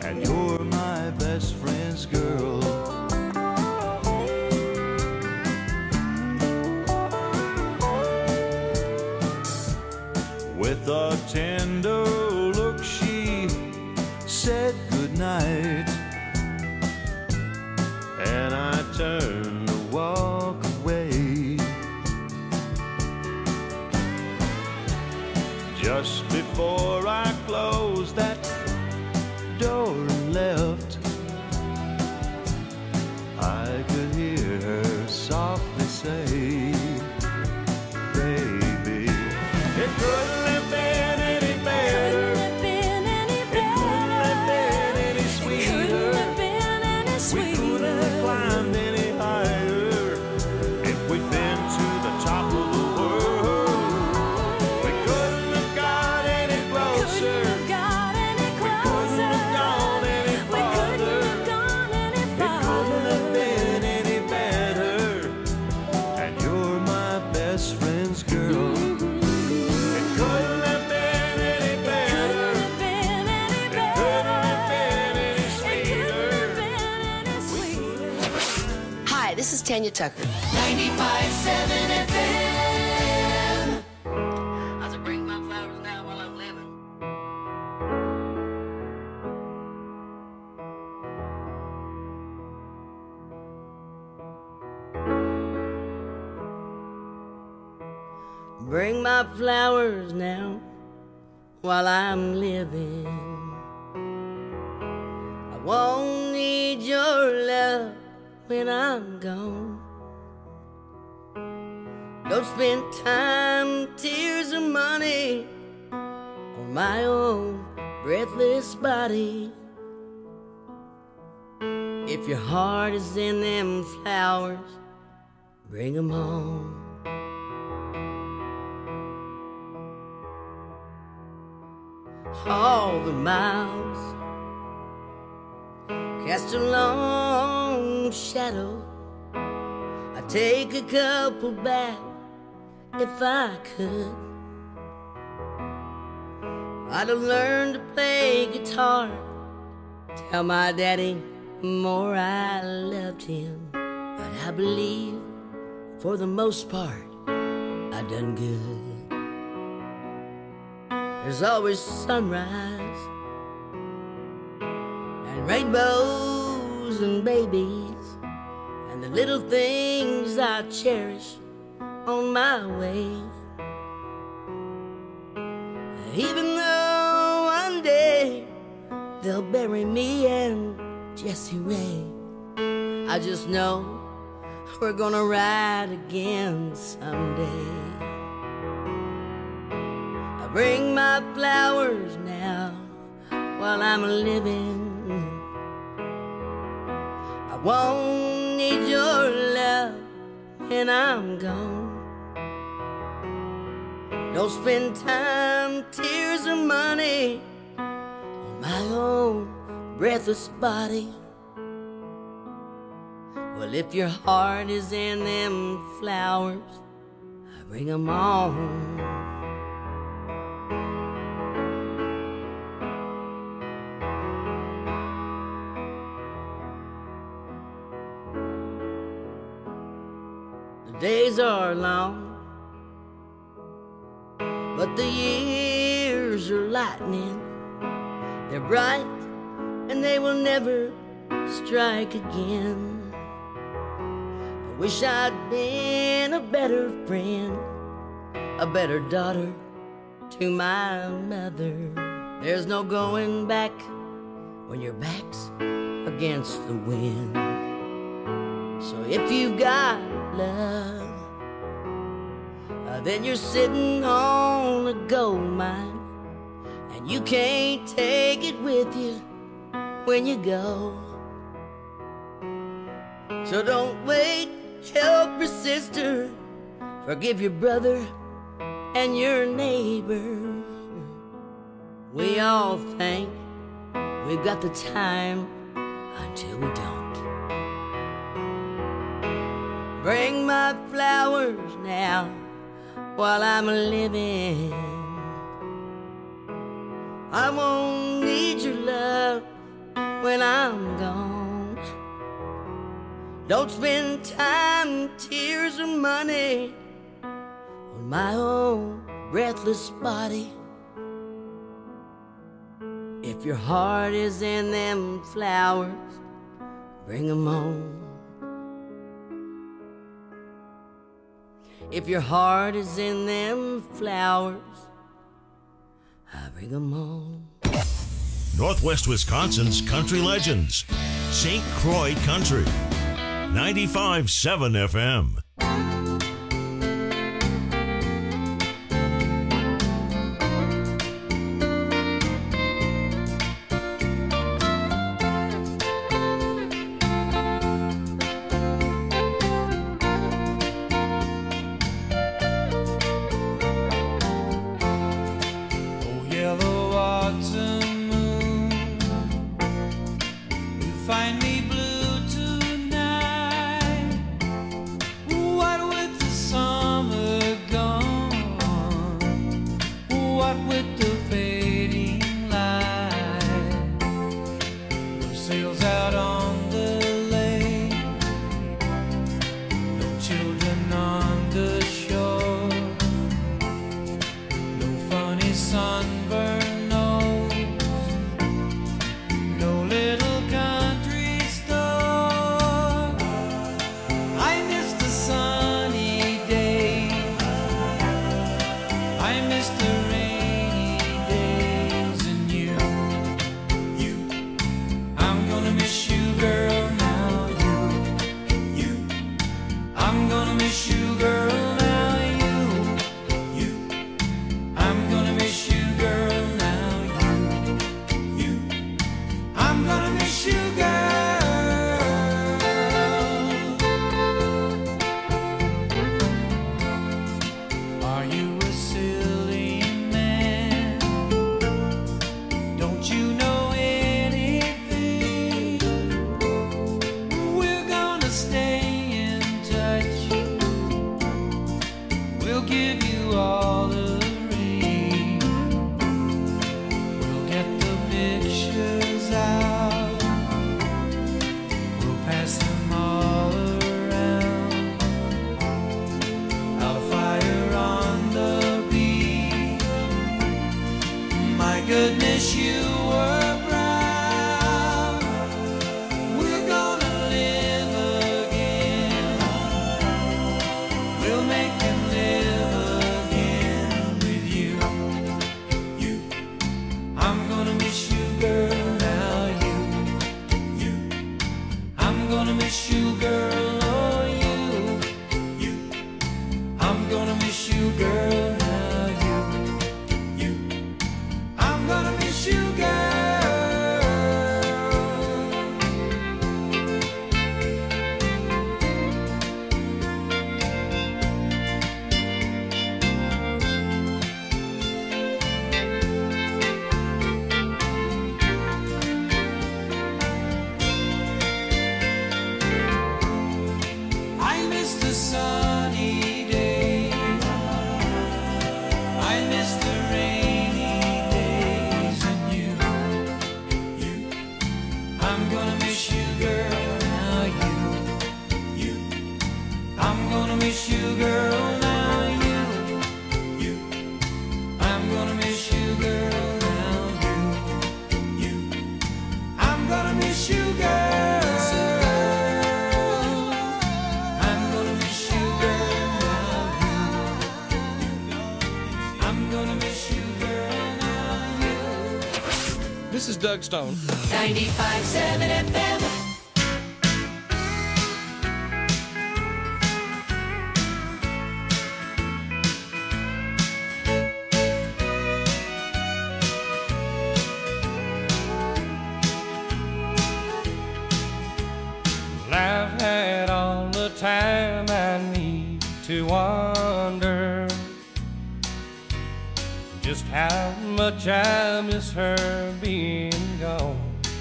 and you're my best friend's girl. With a tender look she said goodnight, and I turned to walk away. Just before I closed that door and left, I could hear her softly say, baby, it couldn't have been any better. It couldn't have been any sweeter. We couldn't have climbed any higher if we'd been to the top of the world. We couldn't have got any closer. We couldn't have gone any farther. It couldn't have been any better, and you're my best friend's girl. It couldn't have been any better. It couldn't have been any sweeter. Hi, this is Tanya Tucker. 95.7 FM. I should bring my flowers now while I'm living. Bring my flowers now while I'm living. I won't need your love when I'm gone. Don't spend time, tears, or money on my own breathless body. If your heart is in them flowers, bring 'em home. All the miles cast a long shadow. I'd take a couple back if I could. I'd have learned to play guitar, tell my daddy more I loved him. But I believe for the most part I done good. There's always sunrise and rainbows and babies and the little things I cherish on my way. Even though one day they'll bury me and Jessie Ray, I just know we're gonna ride again someday. I bring my flowers now while I'm living. I won't need your love when I'm gone. Don't spend time, tears, or money on my own breathless body. Well, if your heart is in them flowers, I bring 'em on. The days are long, but the years are lightning. They're bright and they will never strike again. I wish I'd been a better friend, a better daughter to my mother. There's no going back when your back's against the wind. So if you've got love, then you're sitting on a gold mine, and you can't take it with you when you go. So don't wait, help your sister, forgive your brother and your neighbor. We all think we've got the time until we don't. Bring my flowers now while I'm living. I won't need your love when I'm gone. Don't spend time, tears, or money on my own breathless body. If your heart is in them flowers, bring 'em home. If your heart is in them flowers, I bring 'em home. Northwest Wisconsin's country legends. St. Croix Country. 95.7 FM. Find me blue tonight. What with the summer gone? What with the fading light? No sails out on the lake, no children on the shore, no funny sunburn nose, no little goodness, you were proud. We're gonna live again. We'll make them live again with you. I'm gonna miss you, girl, now you. I'm gonna miss you, girl, oh you. I'm gonna miss you, girl. This is Doug Stone. 95.7 FM. I've had all the time I need to wonder just how much I miss her being gone.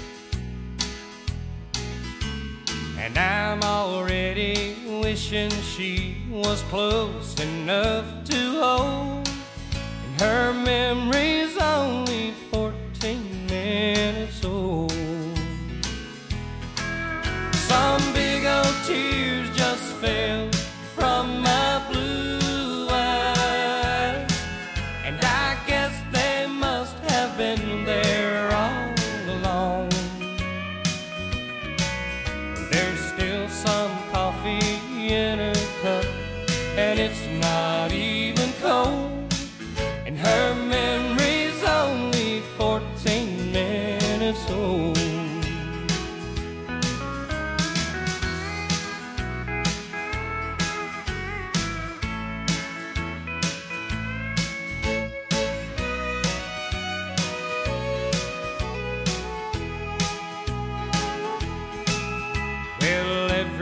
And I'm already wishing she was close enough to hold. And her memory's only 14 minutes old.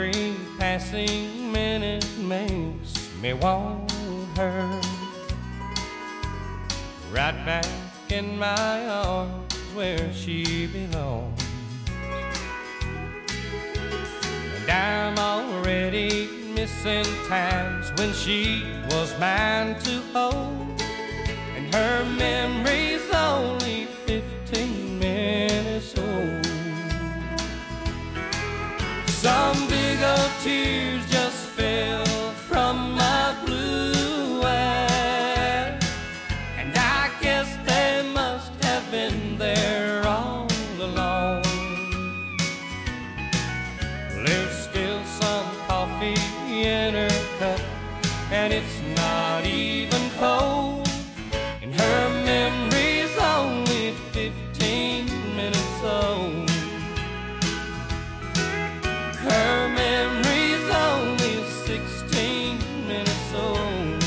Every passing minute makes me want her right back in my arms where she belongs. And I'm already missing times when she was mine to hold, and her memory's only 15 minutes old. Some big old tears just fell from my blue eyes, and I guess they must have been there all along. There's still some coffee in her cup, and it's not even cold, and her memory's only 15 minutes old. Her memory's only 16 minutes old,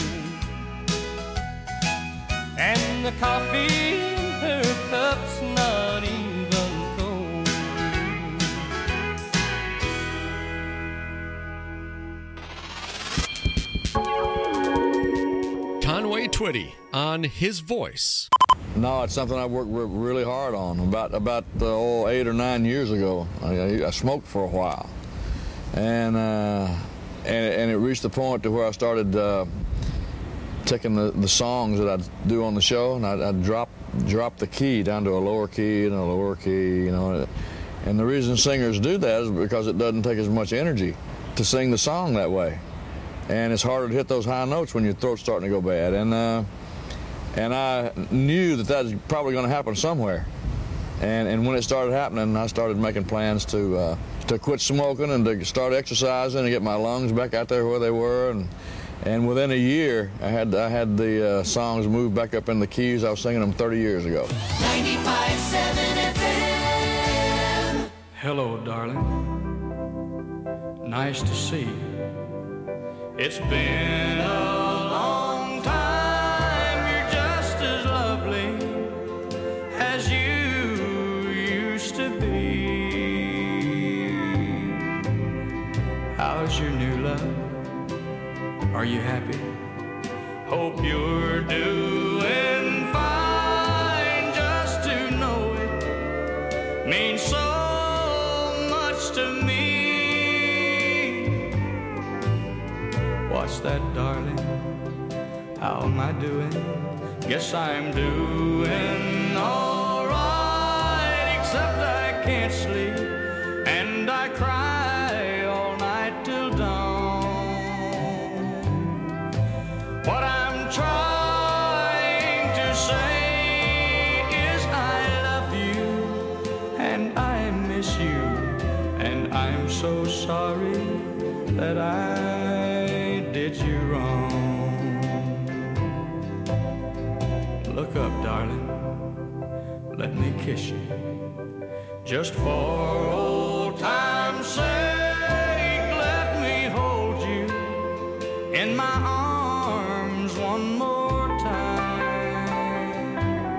and the coffee in her cup's not even cold. Conway Twitty on His Voice. No, it's something I worked really hard on. About 8 or 9 years ago, I smoked for a while, and it reached the point to where I started taking the songs that I'd do on the show, and I'd drop the key down to a lower key and a lower key, you know. And the reason singers do that is because it doesn't take as much energy to sing the song that way, and it's harder to hit those high notes when your throat's starting to go bad. And I knew that was probably going to happen somewhere. And when it started happening, I started making plans to quit smoking and to start exercising and get my lungs back out there where they were. And within a year, I had the songs moved back up in the keys. I was singing them 30 years ago. 95.7 FM. Hello, darling. Nice to see you. It's been a long time. You're just as lovely as you used to be. How's your new love? Are you happy? Hope you're doing fine. Just to know it means so much to me. What's that, darling? How am I doing? Guess I'm doing all right, except I can't sleep and I cry all night till dawn. What I'm trying to say is I love you and I miss you, and I'm so sorry that I did you wrong. Look up, darling, let me kiss you, just for old time's sake. Let me hold you in my arms one more time.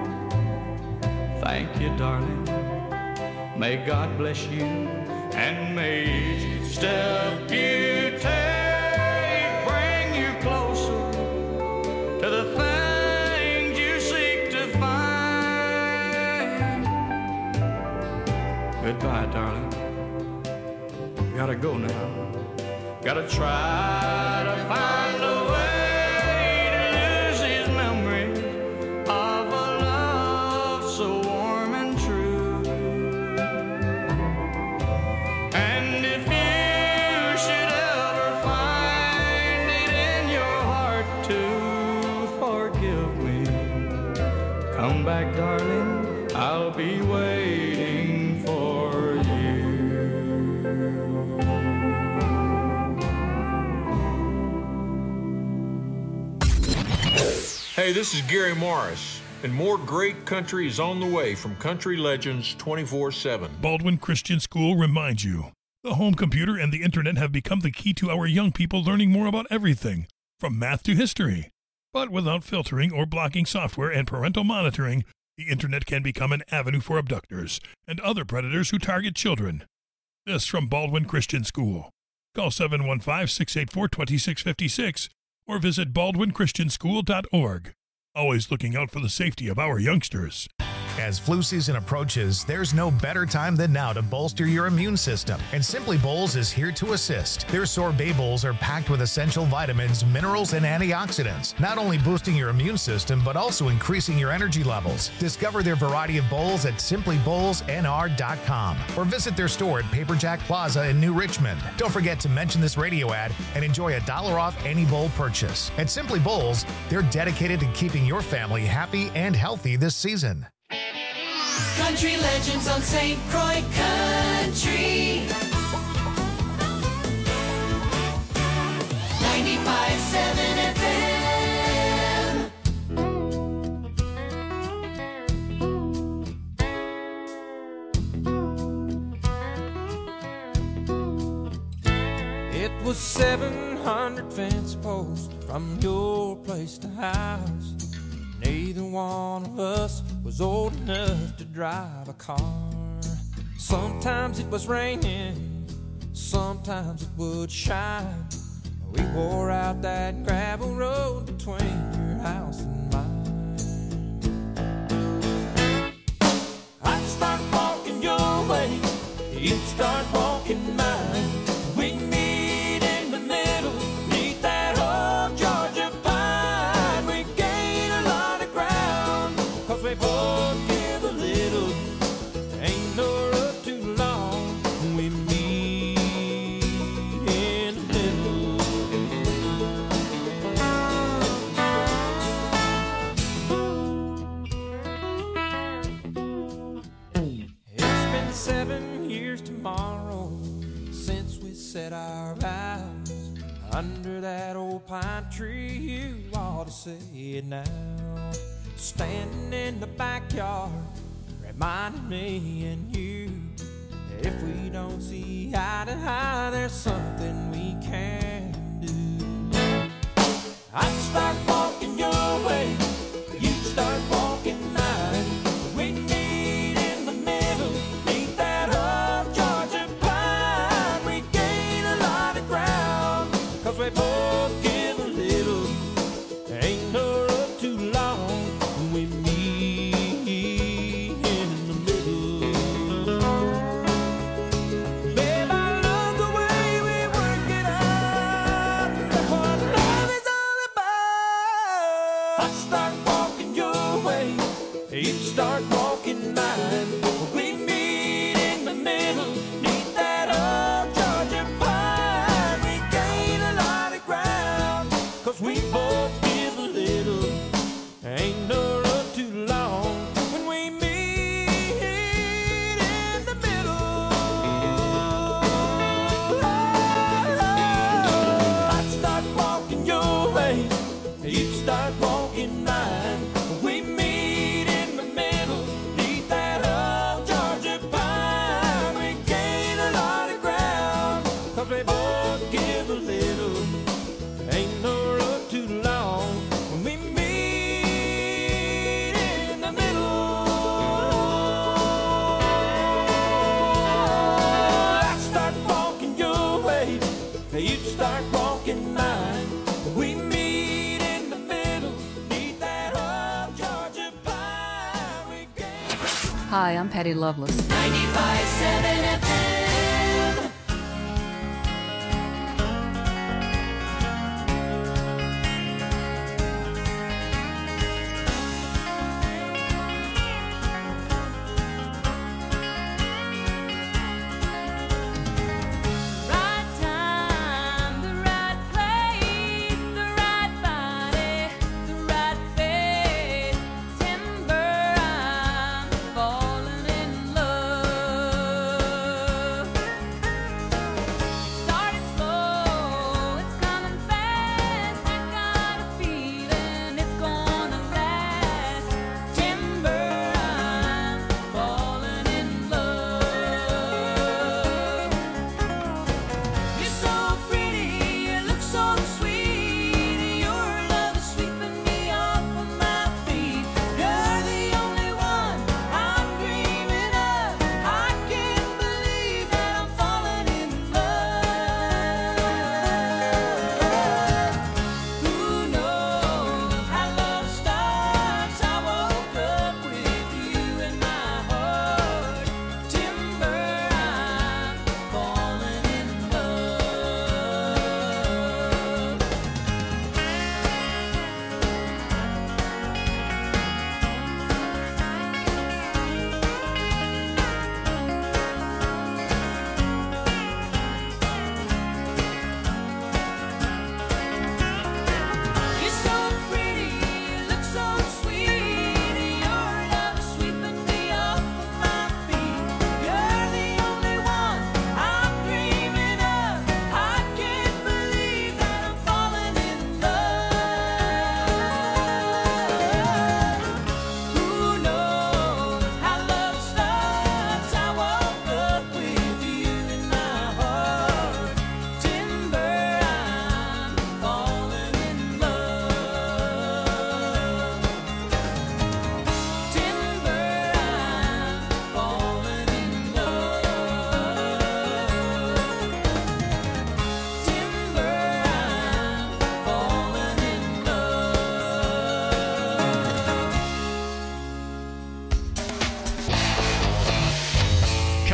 Thank you, darling, may God bless you, and may each step you take bring you closer to the things you seek to find. Goodbye, darling. Gotta go now. Gotta try to find a way to lose his memory of a love so warm and true. And if you should ever find it in your heart to forgive me, come back, darling, I'll be waiting for you. Hey, this is Gary Morris, and more great country is on the way from Country Legends 24/7. Baldwin Christian School reminds you, the home computer and the internet have become the key to our young people learning more about everything, from math to history. But without filtering or blocking software and parental monitoring, the internet can become an avenue for abductors and other predators who target children. This from Baldwin Christian School. Call 715-684-2656 or visit baldwinchristianschool.org. Always looking out for the safety of our youngsters. As flu season approaches, there's no better time than now to bolster your immune system, and Simply Bowls is here to assist. Their sorbet bowls are packed with essential vitamins, minerals, and antioxidants, not only boosting your immune system, but also increasing your energy levels. Discover their variety of bowls at simplybowlsnr.com or visit their store at Paper Jack Plaza in New Richmond. Don't forget to mention this radio ad and enjoy $1 off any bowl purchase. At Simply Bowls, they're dedicated to keeping your family happy and healthy this season. Country Legends on St. Croix Country 95.7 FM. It was 700 fence posts from your place to house. Neither one of us was old enough to drive a car. Sometimes it was raining, sometimes it would shine. We wore out that gravel road between your house and mine. I'd start walking your way, you'd start walking mine. We'd meet in the middle, neath that old Georgia pine. We gain a lot of ground, 'cause we both give a little. Ain't no road too long when we meet in the middle. It's been 7 years tomorrow since we set our vows under that old pine tree. You ought to see it now, standing in the backyard, reminding me and you that if we don't see eye to eye, there's something we can do. I'd start walking your way, you'd start walking mine. We meet in the middle, neath that old Georgia pine. We gain a lot of ground, 'cause we both give a little. Ain't no road too long when we meet in the middle. Babe, I love the way we work it out. That's what love is all about. I'd start walking your way, you'd start walking mine. We meet in the middle, neath that old Georgia pine. We gain a lot of ground, 'cause we both give a little. Ain't no road too long when we meet in the middle. I'd start walking your way, you'd start walking mine. We meet in the middle, neath that old Georgia pine. We gain a lot of ground, 'cause we both give a little. Ain't no road too long when we meet in the middle. I'd start walking your way, you'd start walking mine. We meet in the middle, neath that old Georgia pine. We gain. Hi, I'm Patty Loveless. 95.7 FM. Right time, the right place, the right body, the right face. Timber, I'm falling in love.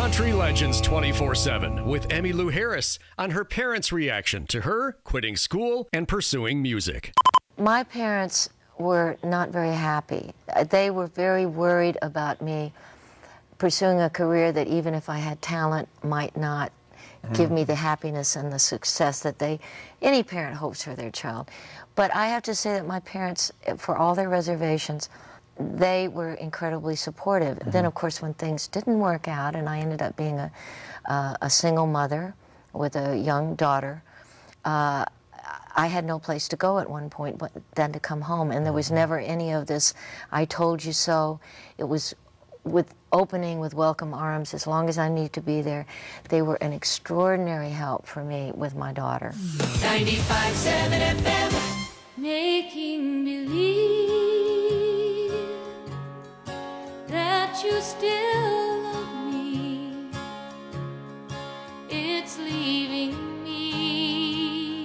Country Legends 24/7 with Emmylou Harris on her parents' reaction to her quitting school and pursuing music. My parents were not very happy. They were very worried about me pursuing a career that, even if I had talent, might not give me the happiness and the success that any parent hopes for their child. But I have to say that my parents, for all their reservations, they were incredibly supportive. Then, of course, when things didn't work out and I ended up being a single mother with a young daughter, I had no place to go at one point but then to come home. And there was never any of this, I told you so. It was with welcome arms, as long as I need to be there. They were an extraordinary help for me with my daughter. 95.7 FM. Making believe that you still love me. It's leaving me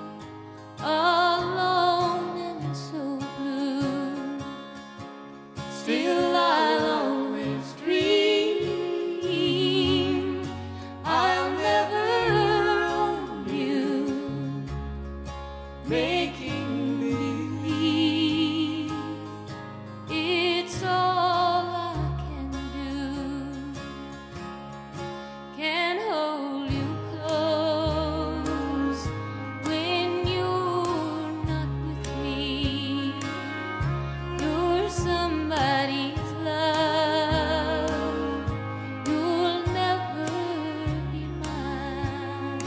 alone and so blue. Still I'll always dream I'll never own you. Making believe it's all I can do. Can hold you close when you're not with me. You're somebody's love. You'll never be mine.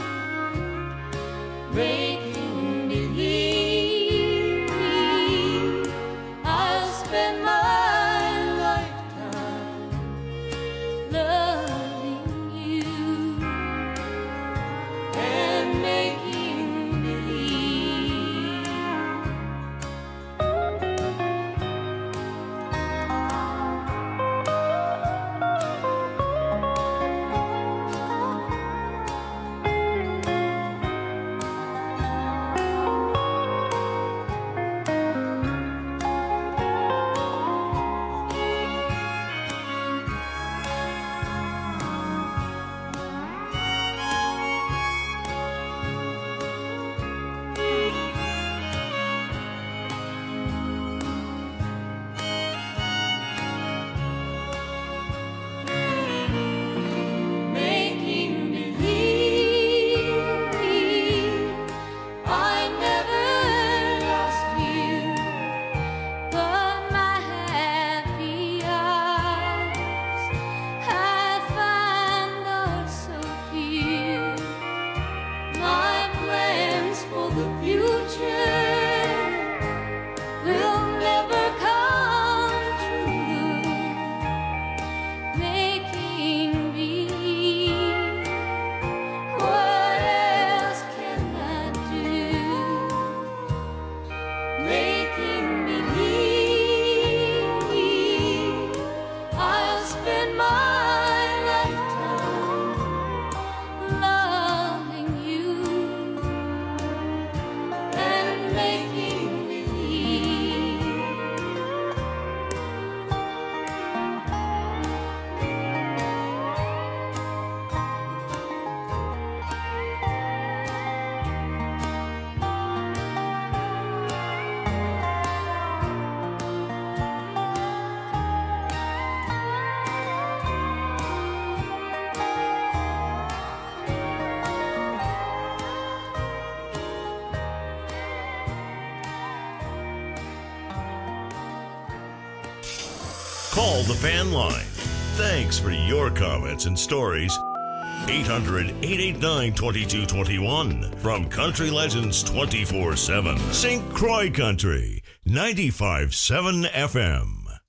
Making believe I'll spend my lifetime loving you and making believe. Making believe I never lost you, but my happy eyes I find are so few. My plans for the future will never come true. Making believe, what else can I do? Making believe I'll spend my lifetime loving you and making believe. Call the fan line. Thanks for your comments and stories. 800-889-2221 from Country Legends 24/7. St. Croix Country 95.7 FM.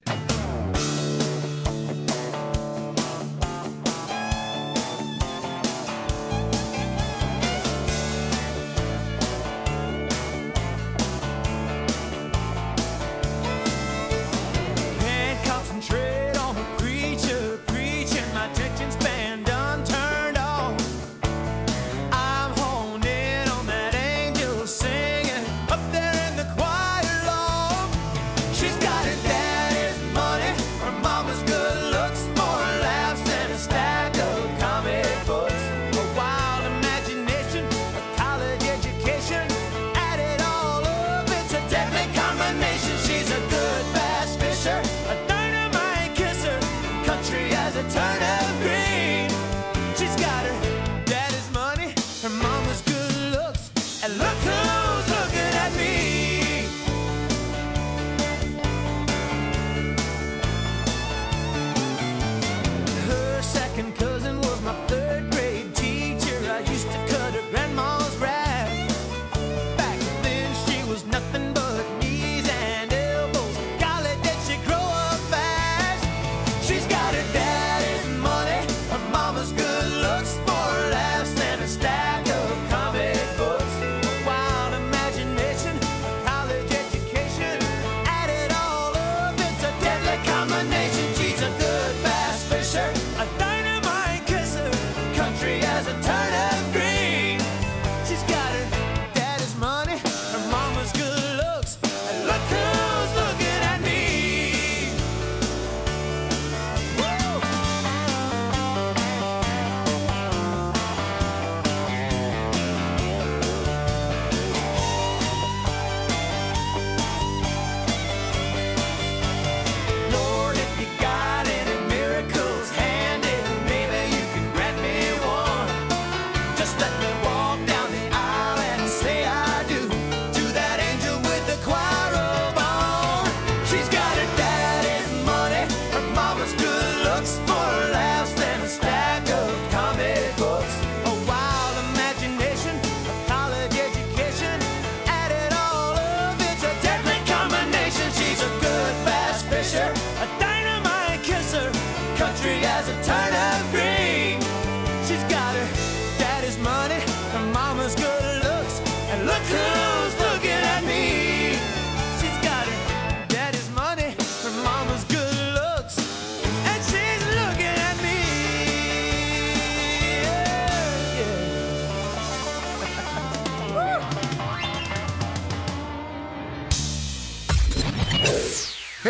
Can't concentrate on the preacher preaching. My attention span done turned off. I'm honed in on that angel singing up there in the choir loft. She's got it down.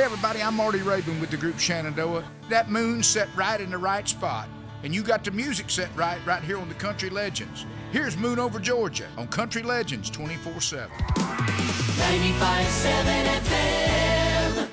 everybody, I'm Marty Raven with the group Shenandoah. That moon's set right in the right spot, and you got the music set right here on the Country Legends. Here's Moon Over Georgia on Country Legends 24/7. 95.7 FM.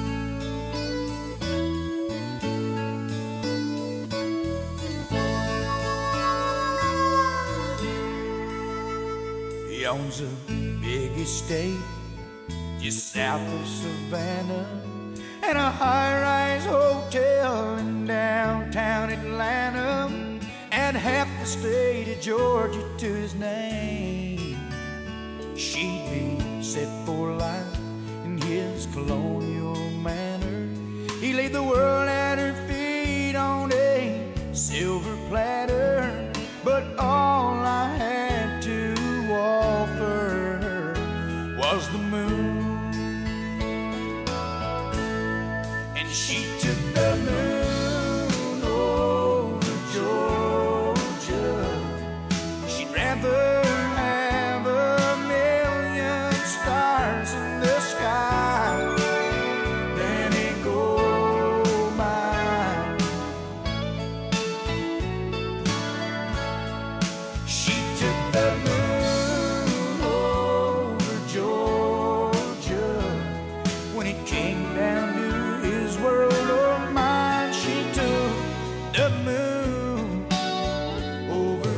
He owns a big estate just south of Savannah and a high-rise hotel in downtown Atlanta and half the state of Georgia to his name. She'd be set for life in his colonial manor. He laid the world at her feet on a silver platter, but all I had to offer her was the moon. And she took the moon over Georgia. She'd rather have a million stars in the sky than a gold mine. She took the moon over Georgia. When it came down to his world or mine, she took the moon over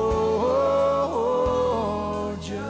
Georgia.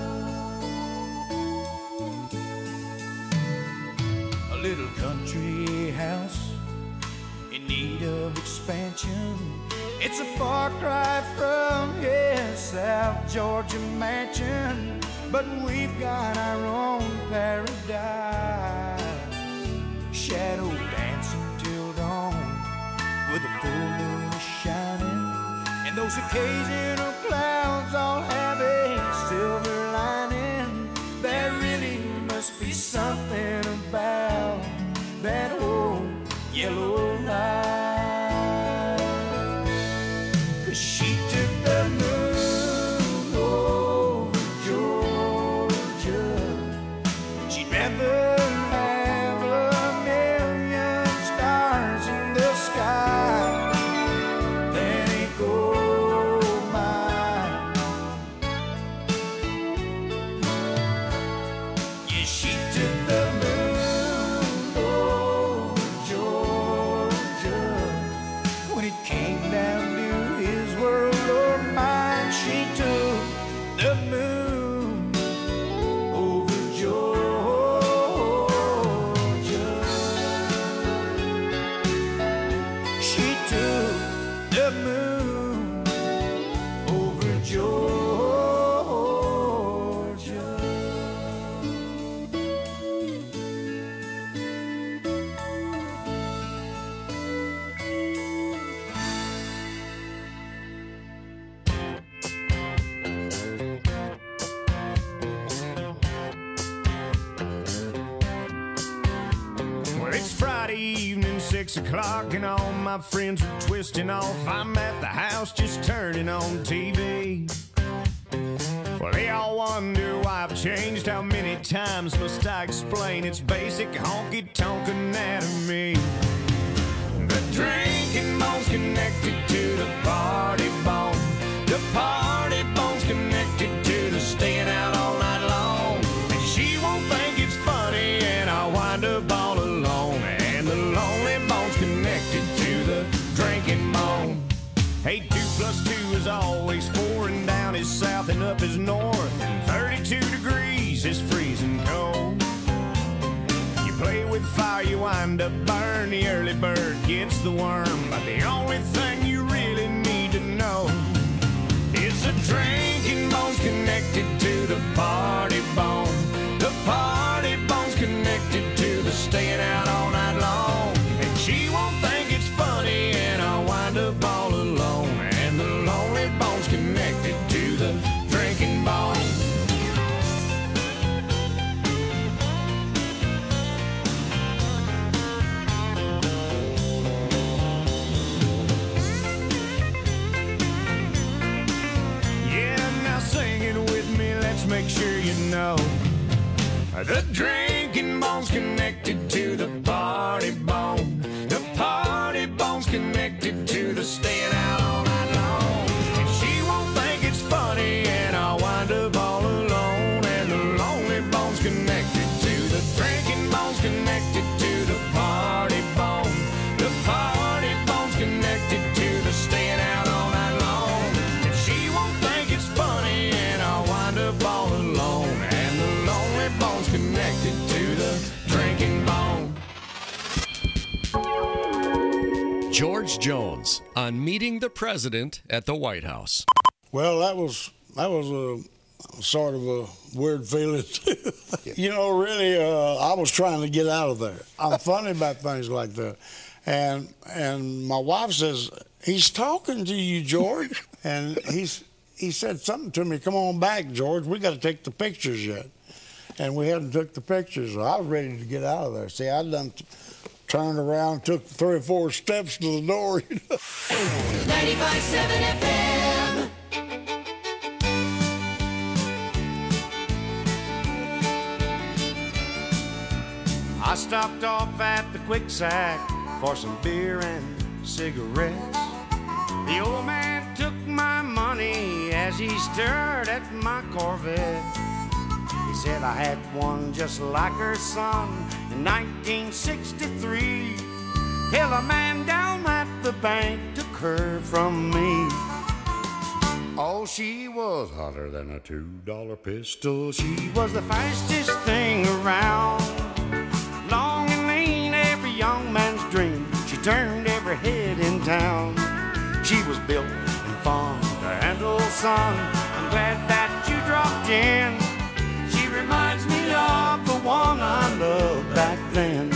A little country house in need of expansion. It's a far cry from his South Georgia mansion, but we've got our own paradise. Shadow dancing till dawn with a full moon shining, and those occasional clouds all have a silver lining. There really must be something about that old yellow light. 'Cause she took the moon over Georgia. She'd rather have a million stars in the sky than a gold mine. Yeah, she took the moon over Georgia. When it came down to his world or mine, she took the moon over Georgia. She took the moon over Georgia. Well, it's Friday evening, 6 o'clock, and all my friends are twisting off. I'm at the house just turning on TV. Well, they all wonder why I've changed. How many times must I explain? It's basic honky-tonk anatomy. The drinking bone's connected to the party bone. The party bone's connected to the staying out all night long. And she won't think it's funny, and I'll wind up all alone. And the lonely bone's connected to the drinking bone. Hey, 2 + 2 is always 4, and down is south and up is north. And 32 degrees is freezing cold. You play with fire, you wind up burn. The early bird gets the worm. But the only thing you really need to know is the drinking bone's connected to the party bone. The party bone's connected to the staying out all night long. And she won't think it's funny, and I'll wind up all alone. And the lonely bone's connected to the drinking bone. Make sure you know the drinking bone's connected to the party bone. The party bone's connected to the staying out all night long. And she won't think it's funny, and I'll wind up all alone. And the lonely bone's connected to the drinking bone's connected to the party bone. The party bone's connected to the staying out all night long. And she won't think it's funny, and I'll wind up all alone. And the lonely bone's connected to the drinking bone. George Jones on meeting the president at the White House. Well, that was a sort of a weird feeling. You know, really, I was trying to get out of there. I'm funny about things like that. And my wife says, he's talking to you, George. And he said something to me, come on back, George. We got to take the pictures yet. And we hadn't took the pictures. So I was ready to get out of there. See, I'd done turned around, took 3 or 4 steps to the door. 95.7 FM. I stopped off at the Quick Sack for some beer and cigarettes. The old man took my money as he stared at my Corvette. He said I had one just like her son in 1963, till a man down at the bank took her from me. Oh, she was hotter than a $2 pistol. She was the fastest thing around. Long and lean, every young man's dream. She turned every head in town. She was built and fun to handle, son. I'm glad that you dropped in. She reminds me of the one I loved back then.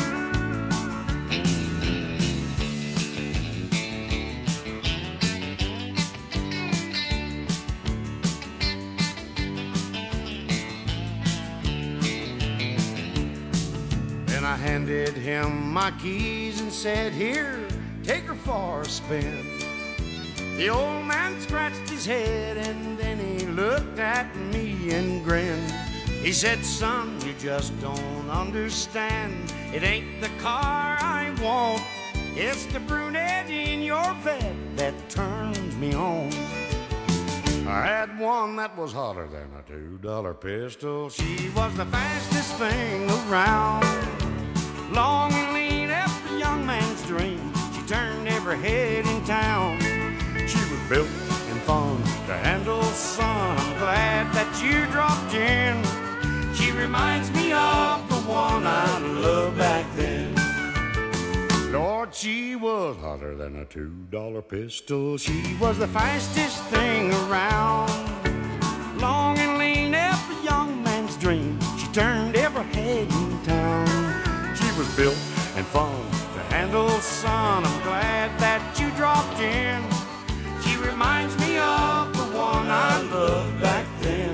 Then I handed him my keys and said, here, take her for a spin. The old man scratched his head and then he looked at me and grinned. He said, son, you just don't understand. It ain't the car I want, it's the brunette in your bed that turns me on. I had one that was hotter than a $2 pistol. She was the fastest thing around. Long and lean, every young man's dream. She turned every head in town. She was built and fun to handle, son. I'm glad that you dropped in. She reminds me of the one I loved back then. Lord, she was hotter than a $2 pistol. She was the fastest thing around. Long and lean, every young man's dream. She turned every head in town. She was built and fun to handle, son. I'm glad that you dropped in. She reminds me of the one I loved back then.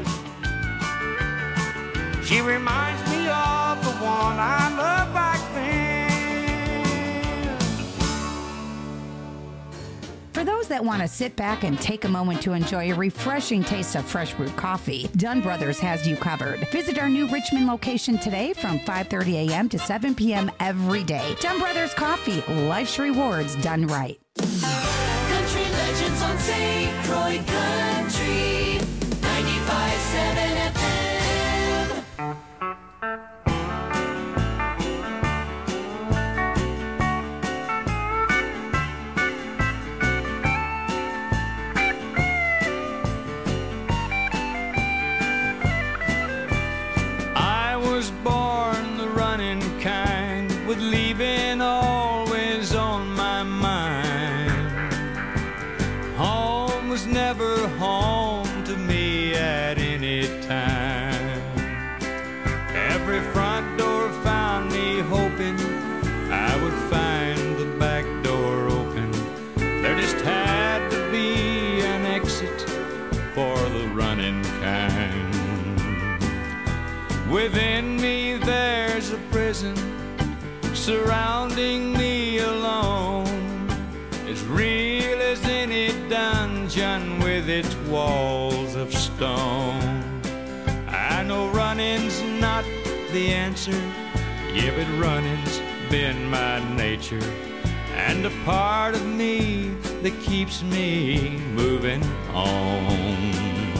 She reminds me of the one I loved back then. For those that want to sit back and take a moment to enjoy a refreshing taste of fresh brewed coffee, Dunn Brothers has you covered. Visit our new Richmond location today from 5:30 a.m. to 7 p.m. every day. Dunn Brothers Coffee, life's rewards done right. Country Legends on St. Croix Country 95.7 FM. Was born the running kind, with leaving always on my mind. Home was never home to me at any time. Every front door found me hoping I would find the back door open. There just had to be an exit for the running kind. Within me there's a prison surrounding me alone, as real as any dungeon with its walls of stone. I know running's not the answer, yeah, but running's been my nature and a part of me that keeps me moving on.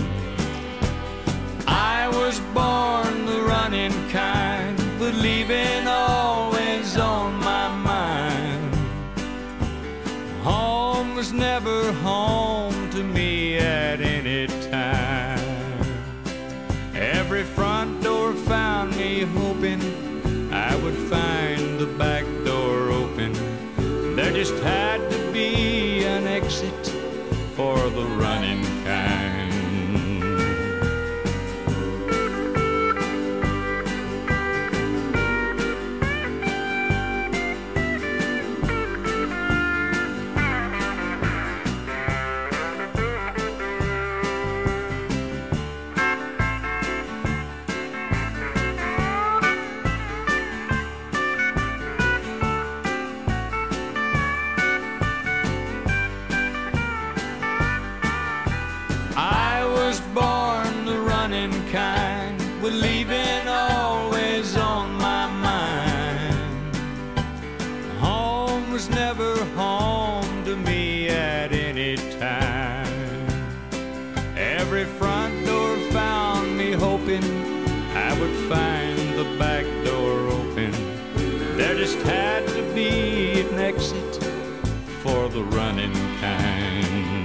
I was born the running kind, but leaving always on my mind. Home was never home to me at any time. Every front door found me hoping I would find the back door open. There just had to be an exit for the running kind. Kind, with leaving always on my mind. Home was never home to me at any time. Every front door found me hoping I would find the back door open. There just had to be an exit for the running kind.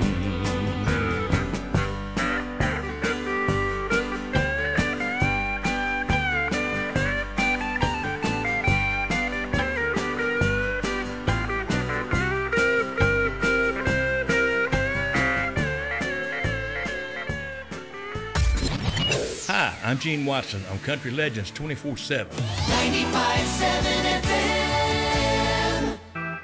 Hi, I'm Gene Watson on Country Legends 24/7. 95.7 FM.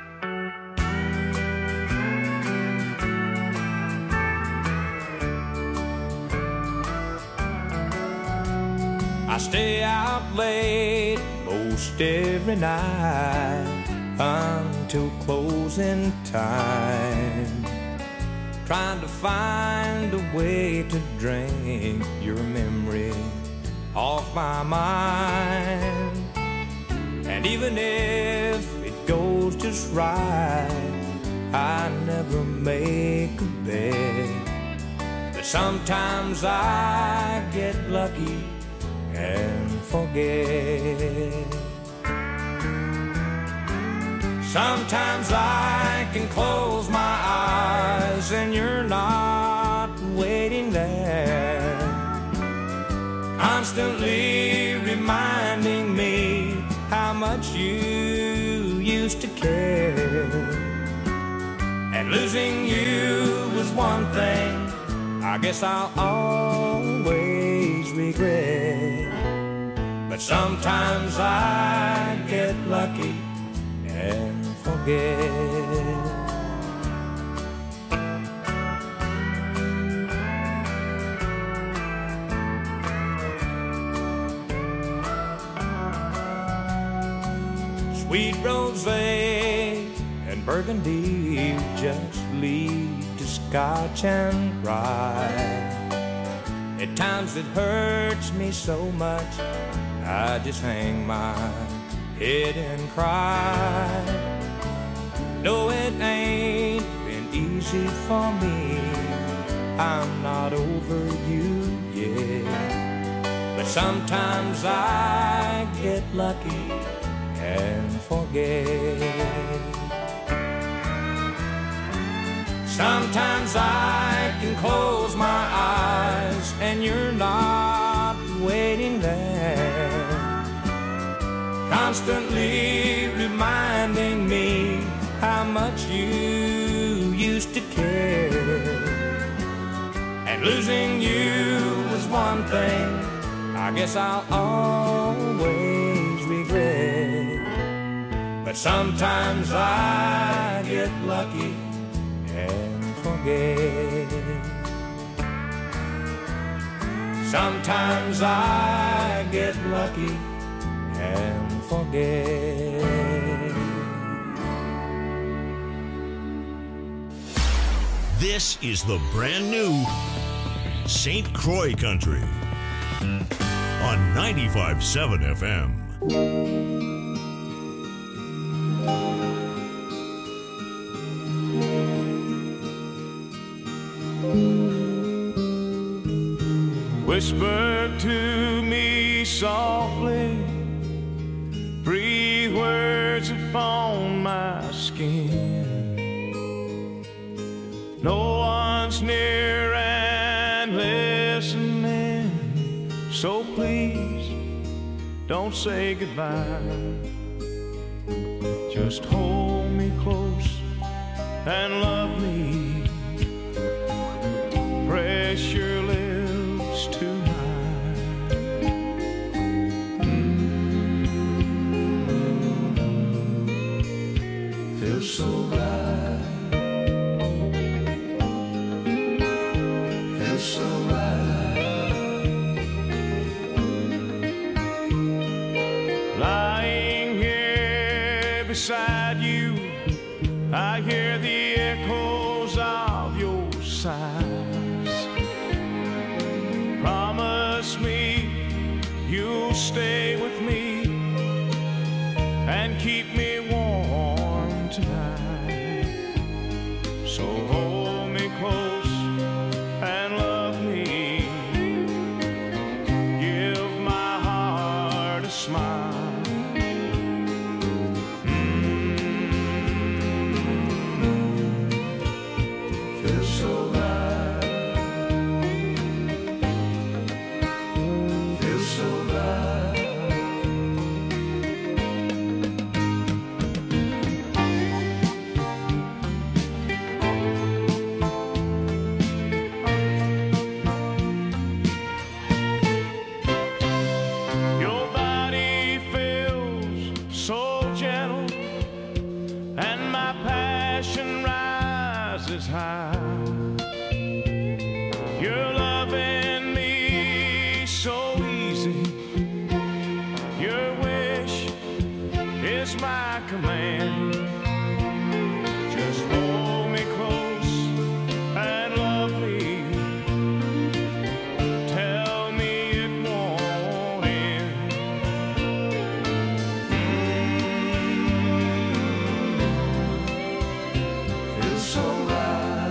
I stay out late most every night until closing time, trying to find a way to drink your memory off my mind. And even if it goes just right, I never make a bet. But sometimes I get lucky and forget. Sometimes I can close my eyes and you're not waiting there, constantly reminding me how much you used to care. And losing you was one thing I guess I'll always regret. But sometimes I get lucky and forget. Sweet rosé and burgundy just lead to scotch and rye. At times it hurts me so much, I just hang my head and cry. No, it ain't been easy for me, I'm not over you yet. But sometimes I get lucky and forget. Sometimes I can close my eyes and you're not waiting there, constantly reminding me how much you used to care. And losing you was one thing I guess I'll always regret. But sometimes I get lucky and forget. Sometimes I get lucky and forget. This is the brand new St. Croix Country on 95.7 FM. Whisper to me softly, breathe words upon my skin. No one's near and listening, so please don't say goodbye. Just hold me close and love me. Press your lips to mine. Feels so right. Feels so right. Lying here beside you, I hear the echoes of your sighs. Promise me you'll stay with me and keep me warm tonight. So hold me close and love me. Give my heart a smile. Feels so right. Feels so right. Your body feels so gentle, and my passion rises high. You're loving me so easy. Your wish is my command. Just hold me close and love me. Tell me it won't end. Feels so right.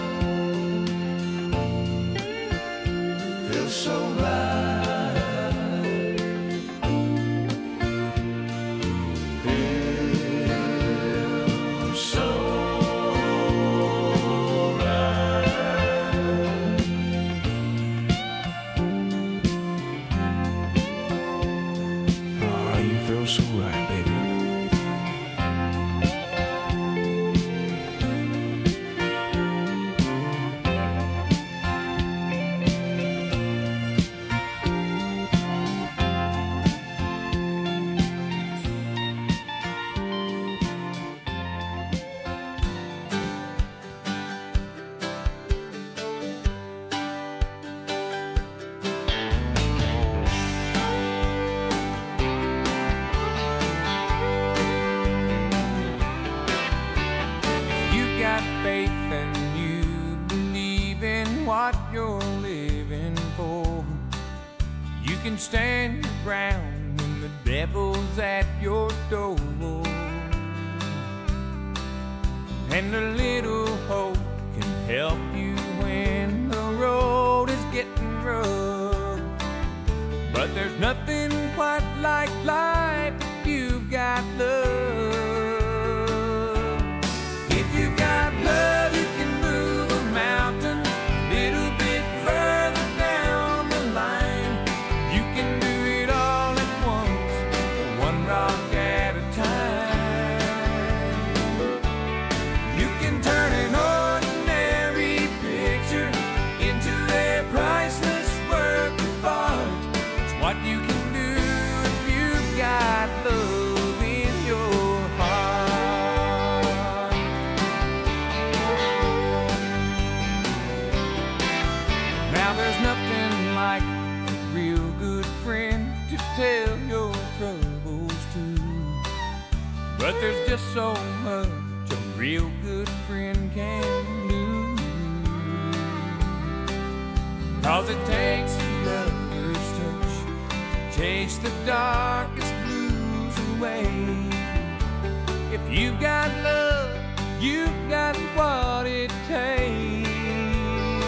Feels so right. Feels so right. Oh, you feel so right, baby. You've got faith and you believe in what you're living for. You can stand your ground when the devil's at your door. And a little hope can help you when the road is getting rough. But there's nothing quite like life if you've got love. If you've got love, you can move a mountain a little bit further down the line. You can do it all at once, one rock at a time. You can turn an ordinary picture into a priceless work of art. It's what you can do if you've got love in your heart. Now there's nothing like a real good friend to tell your troubles to. But there's just so much a real good friend can do. 'Cause it takes a lover's touch to chase the darkest blues away. If you've got love, you've got what it takes.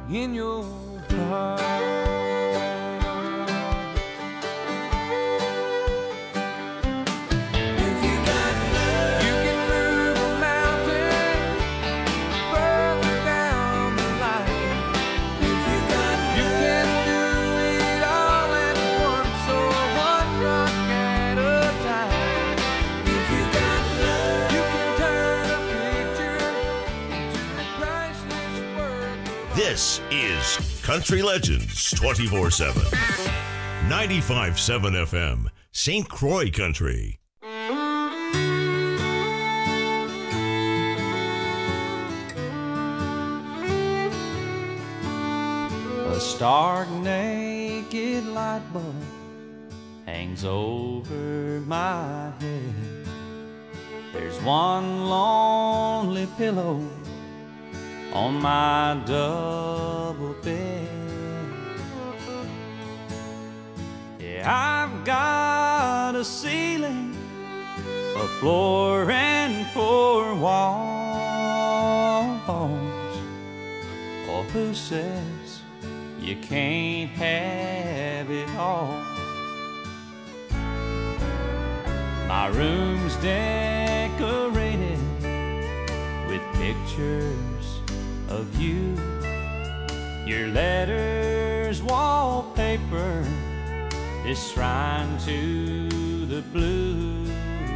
in your heart. If you got love, you can move a mountain further down the line. If you got love, you can do it all at once or one rock at a time. If you got love, you can turn a picture into a priceless work. This is Country Legends 24/7. 95.7 FM, St. Croix Country. A stark naked light bulb hangs over my head. There's one lonely pillow on my double bed. Yeah, I've got a ceiling, a floor, and 4 walls. Oh, who says you can't have it all? My room's decorated with pictures of you, your letters, wallpaper, this shrine to the blues.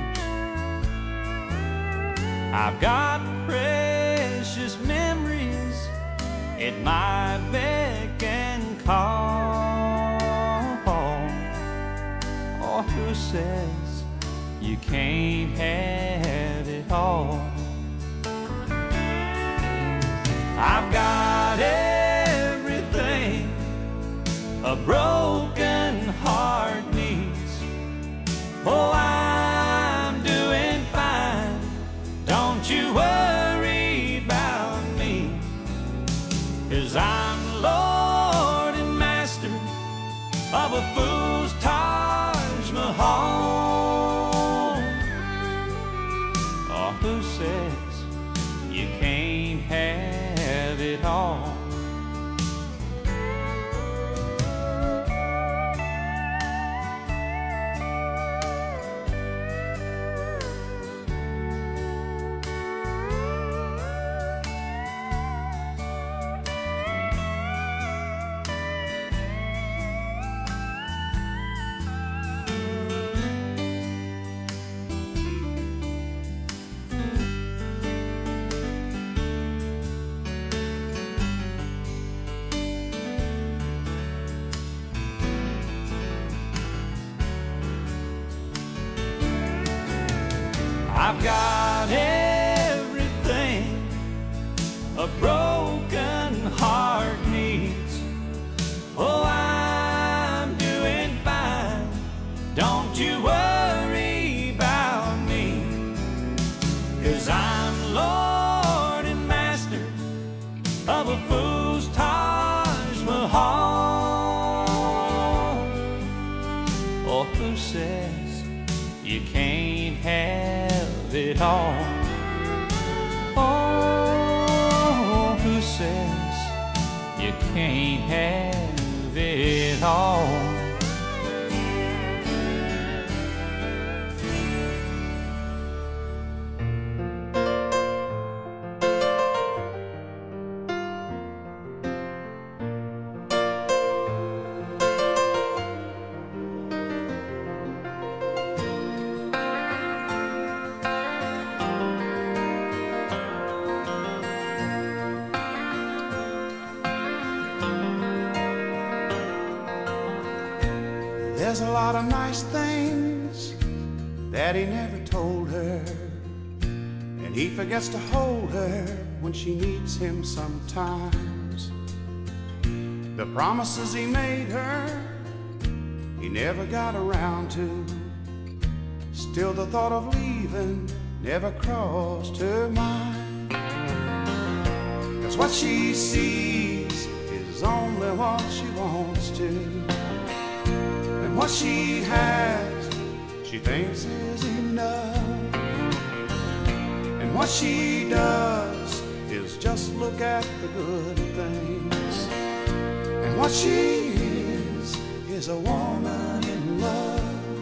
I've got precious memories at my beck and call. Oh, who says you can't have it all? I've got everything a broken heart needs. Oh, I'm doing fine. Don't you worry about me, 'cause I'm Lord and Master of a fool's Taj Mahal. Oh, who says you can't have it all? I've got everything a broken heart needs. Oh, I'm doing fine. Don't you worry about me, 'cause I'm Lord and Master of a fool's Taj Mahal. Oh, who says you can't have it all? Oh, who says you can't have it all? There's a lot of nice things that he never told her, and he forgets to hold her when she needs him sometimes. The promises he made her, he never got around to. Still the thought of leaving never crossed her mind, 'cause what she sees is only what she wants to. What she has, she thinks is enough. And what she does is just look at the good things. what she is a woman in love.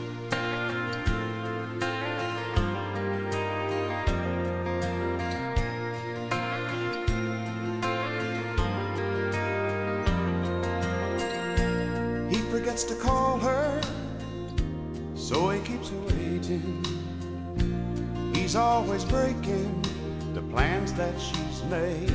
He forgets to call her, so he keeps her waiting. He's always breaking the plans that she's made.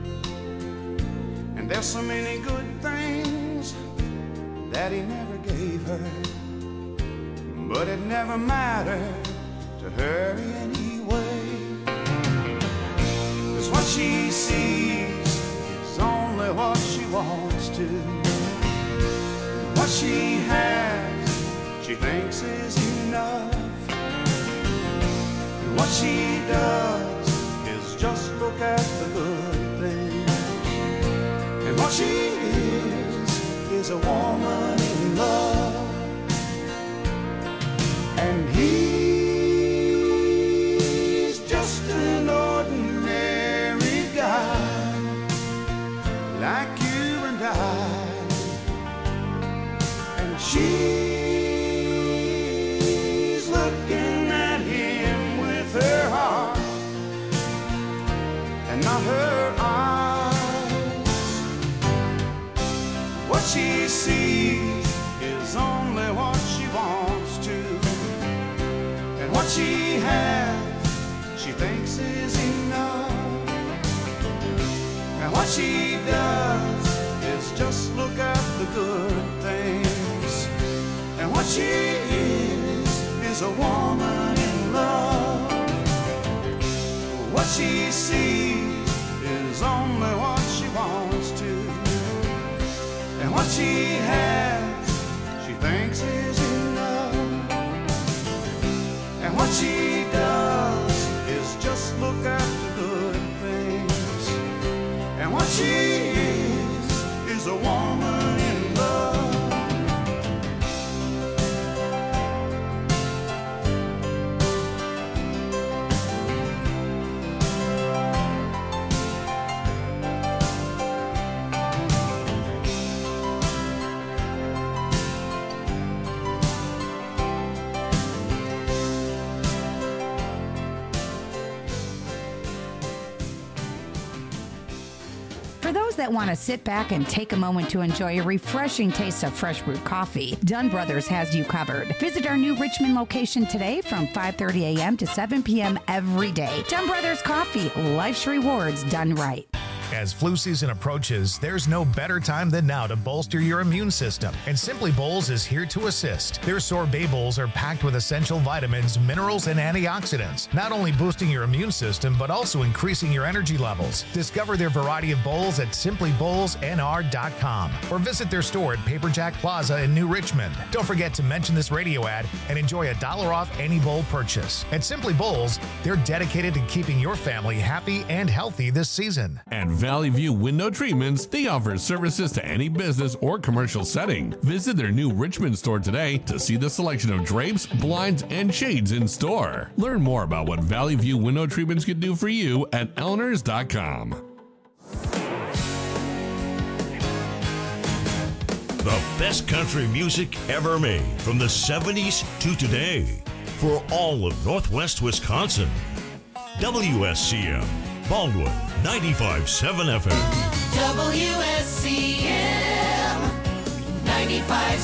And there's so many good things that he never gave her, but it never mattered to her anyway. 'Cause what she sees is only what she wants to. What she has, she thinks is enough. And what she does is just look at the good things. And what she is a woman in love. And he's just an ordinary guy, like you and I. And she's looking at him with her heart and not her eyes. What she sees is only what she wants to. And what she has, she thinks is enough. And what she does is just look at the good things. And what she is a woman in love. What she sees is only what she wants to. And what she has, she thinks is enough. And what she does is just look at the good things. And what she is a woman in love. For those that want to sit back and take a moment to enjoy a refreshing taste of fresh brewed coffee, Dunn Brothers has you covered. Visit our new Richmond location today from 5:30 a.m. to 7 p.m. every day. Dunn Brothers Coffee, life's rewards done right. As flu season approaches, there's no better time than now to bolster your immune system, and Simply Bowls is here to assist. Their sorbet bowls are packed with essential vitamins, minerals, and antioxidants, not only boosting your immune system, but also increasing your energy levels. Discover their variety of bowls at simplybowlsnr.com or visit their store at Paperjack Plaza in New Richmond. Don't forget to mention this radio ad and enjoy $1 off any bowl purchase. At Simply Bowls, they're dedicated to keeping your family happy and healthy this season. At Valley View Window Treatments, they offer services to any business or commercial setting. Visit their new Richmond store today to see the selection of drapes, blinds, and shades in store. Learn more about what Valley View Window Treatments can do for you at Elners.com. The best country music ever made from the 70s to today for all of Northwest Wisconsin. WSCM, Baldwin, 95.7 FM. WSCM 95.7.